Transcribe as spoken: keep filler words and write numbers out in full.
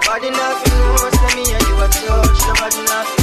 Nobody nothing knows, let me and you a touch. Nobody nothing